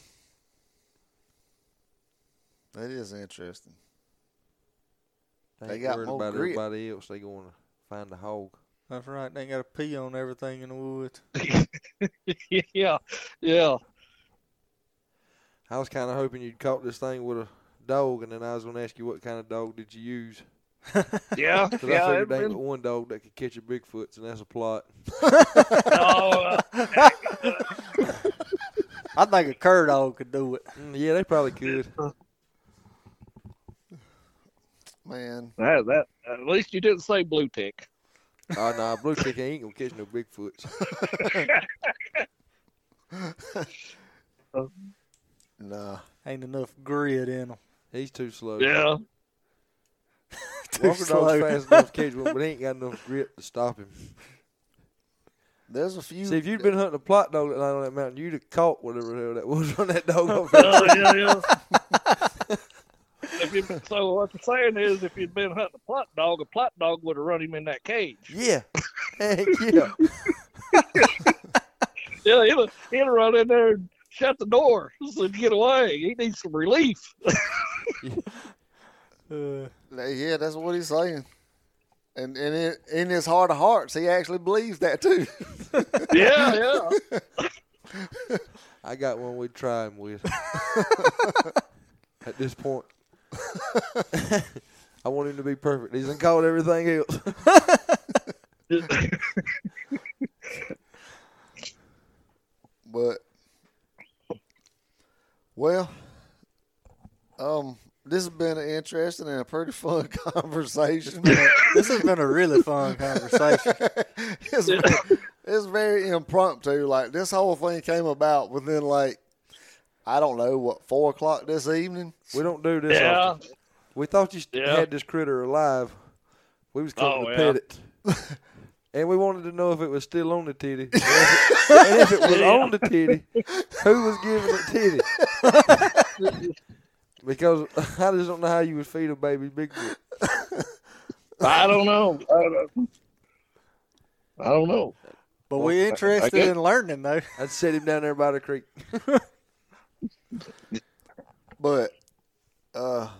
That is interesting. They, They ain't got worried more about grit. everybody else. They going to find a hog. That's right. They ain't got to pee on everything in the woods. yeah, yeah. I was kind of hoping you'd caught this thing with a dog, and then I was going to ask you what kind of dog did you use. Yeah, Because yeah. I figured it there ain't been- but one dog that could catch a Bigfoot, and that's a plot. oh, uh, I think a cur dog could do it. Mm, yeah, they probably could. Man, that, that, at least you didn't say blue tick. Oh, nah, blue tick ain't going to catch no Bigfoots. nah. Ain't enough grit in them. He's too slow. Yeah. Too Walker slow. dog's fast enough to catch one, but he ain't got enough grip to stop him. There's a few. See, if you'd been hunting a plot dog that night on that mountain, you'd have caught whatever the hell that was on that dog. Off Oh, yeah, yeah. if you, so what you're saying is, if you'd been hunting a plot dog, a plot dog would have run him in that cage. Yeah. Heck yeah. Yeah, he'll, he'll run in there and shut the door so he'd get away. He needs some relief. Uh, Yeah, that's what he's saying. And, and in, in his heart of hearts, he actually believes that too. Yeah, yeah. I got one we'd try him with. At this point. I want him to be perfect. He's caught everything else. But, well, um, this this has been an interesting and a pretty fun conversation. This has been a really fun conversation. it's, very, it's very impromptu. Like, this whole thing came about within, like, I don't know, what, four o'clock this evening? We don't do this Yeah. often. We thought you Yeah. had this critter alive. We was coming Oh, to yeah. pet it. And we wanted to know if it was still on the titty. And if it, and if it was Yeah. on the titty, who was giving it titty? Because I just don't know how you would feed a baby Bigfoot. I don't know. I don't know. I don't know. But we interested guess- in learning, though. I'd set him down there by the creek. But uh,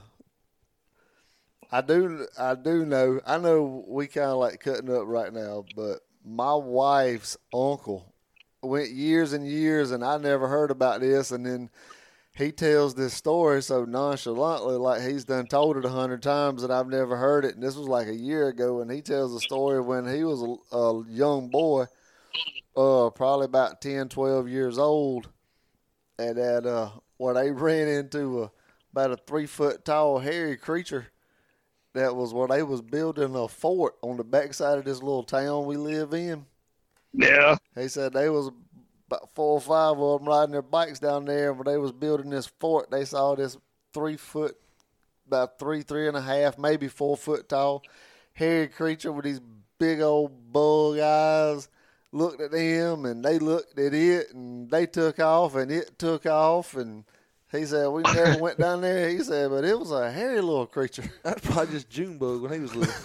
I do, I do know. I know we kind of like cutting up right now, but my wife's uncle went years and years, and I never heard about this. And then he tells this story so nonchalantly, like he's done told it a hundred times, and I've never heard it. And this was like a year ago, and he tells the story when he was a, a young boy, uh, probably about ten, twelve years old, and that uh, where they ran into a, about a three foot tall hairy creature. That was where they was building a fort on the backside of this little town we live in. Yeah. He said they was about four or five of them riding their bikes down there, and when they was building this fort, they saw this three foot, about three, three and a half, maybe four foot tall, hairy creature with these big old bug eyes. Looked at them, and they looked at it, and they took off, and it took off, and he said we never went down there. He said, but it was a hairy little creature. That's probably just Junebug when he was little.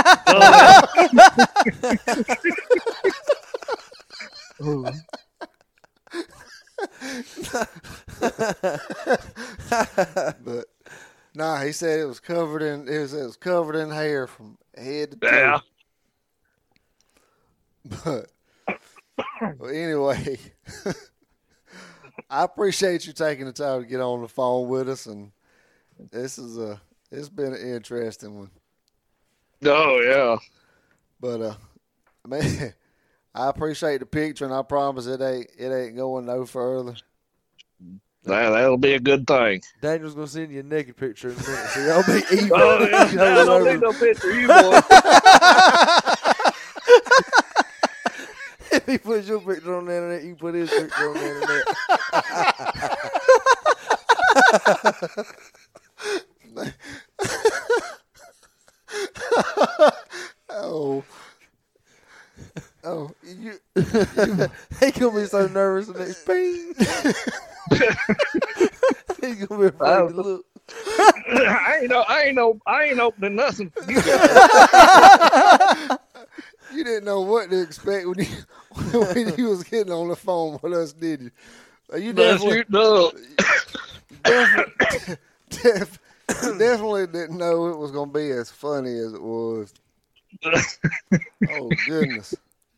But nah, he said it was covered in it was, it was covered in hair from head to toe. Yeah. But well, anyway, I appreciate you taking the time to get on the phone with us, and this is a it's been an interesting one. Oh, yeah. But uh, man, I appreciate the picture, and I promise it ain't it ain't going no further. That, that'll be a good thing. Daniel's going to send you a naked picture in a minute. So y'all be even. Oh, yeah. You know, I don't over- need no picture of you, boy. If he puts your picture on the internet, you can put his picture on the internet. Oh, oh, you. He gonna be so nervous the next ping. He's gonna be afraid to look. I ain't no, I ain't no, I ain't opening nothing. You didn't know what to expect when you when you was getting on the phone with us, did you? Uh, You That's definitely, you, no. definitely, def, definitely didn't know it was gonna be as funny as it was. Oh goodness.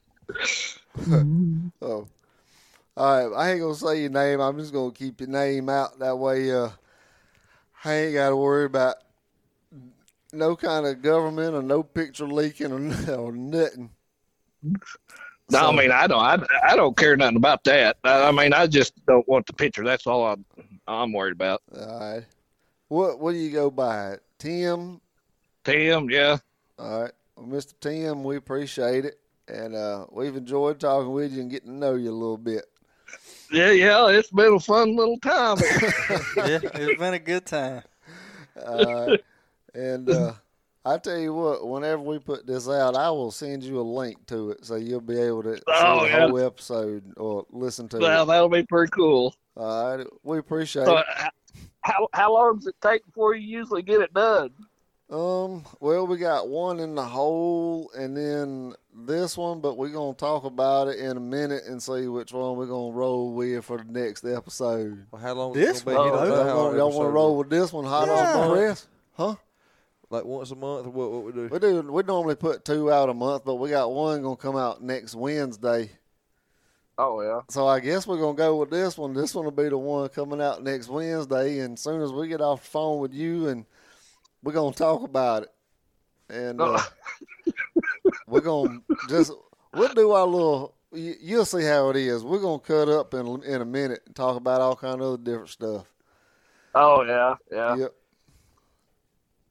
Oh, all right. I ain't gonna say your name. I'm just gonna keep your name out. That way, uh, I ain't got to worry about no kind of government or no picture leaking or, or nothing. No, So- I mean, I don't, I, I don't care nothing about that. I, I mean, I just don't want the picture. That's all I'm, I'm worried about. All right. What what do you go by? Tim? Tim, yeah. All right. Well, Mister Tim, we appreciate it. And uh, we've enjoyed talking with you and getting to know you a little bit. Yeah, yeah, it's been a fun little time. Yeah, it's been a good time. All right. And uh, I tell you what, whenever we put this out, I will send you a link to it so you'll be able to see Oh, the yeah. whole episode or listen to Well, it. that'll be pretty cool. All right. We appreciate So, it. h- how how long does it take before you usually get it done? Um, well, we got one in the hole and then this one, but we're going to talk about it in a minute and see which one we're going to roll with for the next episode. Well, how long This is it gonna one, be? You though. don't know Y'all how want, our y'all want to episode roll is. with this one hot Yeah. off the press? Huh? Like once a month or what? What we do? We do. We normally put two out a month, but we got one going to come out next Wednesday. Oh, yeah. So I guess we're going to go with this one. This one will be the one coming out next Wednesday. And as soon as we get off the phone with you, and we're going to talk about it. And uh, we're going to just, we'll do our little, you, you'll see how it is. We're going to cut up in, in a minute and talk about all kind of other different stuff. Oh, yeah, yeah. Yep.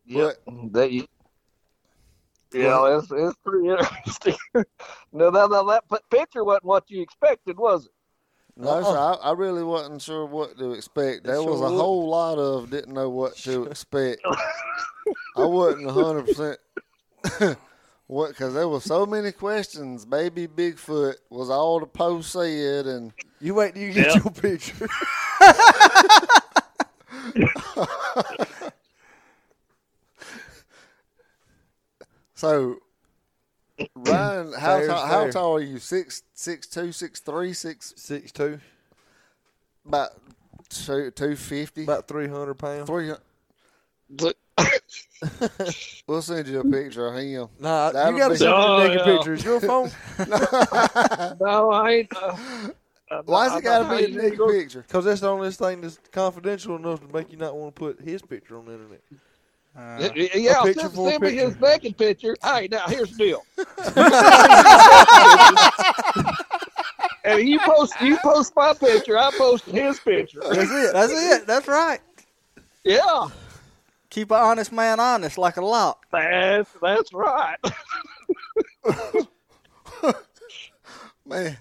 Yep. That you, yeah, it's, it's pretty interesting. no, that, that, that picture wasn't what you expected, was it? No, sir, I, I really wasn't sure what to expect. There It was sure a would. whole lot of didn't know what to expect. I wasn't one hundred percent what because there were so many questions. Baby Bigfoot was all the post said, and You wait till you get Yep. your picture. so Ryan, how Fair's tall, how fair. tall are you? Six, six two, six three, six Six two, about two two fifty, about three hundred pounds. three. But- We'll send you a picture of him. Nah, That'll you got to be- send me Oh, a naked yeah. picture. Is your phone? no, I ain't. Uh, Why's I- it got I- to be a I- naked picture? Because that's the only thing that's confidential enough to make you not want to put his picture on the internet. Uh, Yeah, A picture send, for a send me his picture. naked picture. Hey, now here's the deal. And you post, you post my picture. I post his picture. That's it. that's it. That's right. Yeah, Keep an honest man honest like a lock. that's that's right. Man.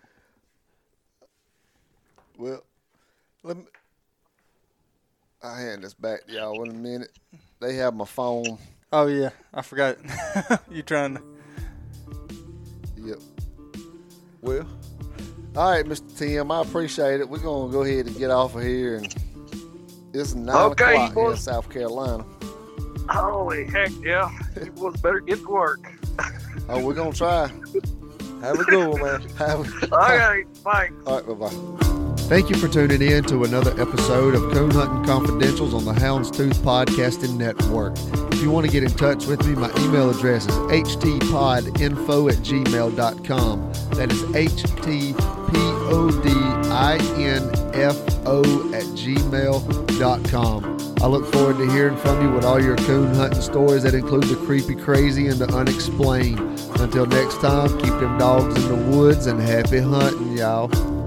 Well, let me. I hand this back to y'all in a minute. They have my phone. Oh yeah, I forgot. You trying to? Yep. Well, All right, Mister Tim, I appreciate it. We're gonna go ahead and get off of here, and it's nine Okay, o'clock here in boys. South Carolina. Holy heck, yeah! You boys better get to work. Oh, we're gonna try. have a good one, man. Have, Okay, thanks. all right, bye bye. Thank you for tuning in to another episode of Coon Hunting Confidentials on the Houndstooth Podcasting Network. If you want to get in touch with me, my email address is h t pod info at gmail dot com. That is H T P O D I N F O at gmail dot com. I look forward to hearing from you with all your coon hunting stories that include the creepy, crazy, and the unexplained. Until next time, keep them dogs in the woods and happy hunting, y'all.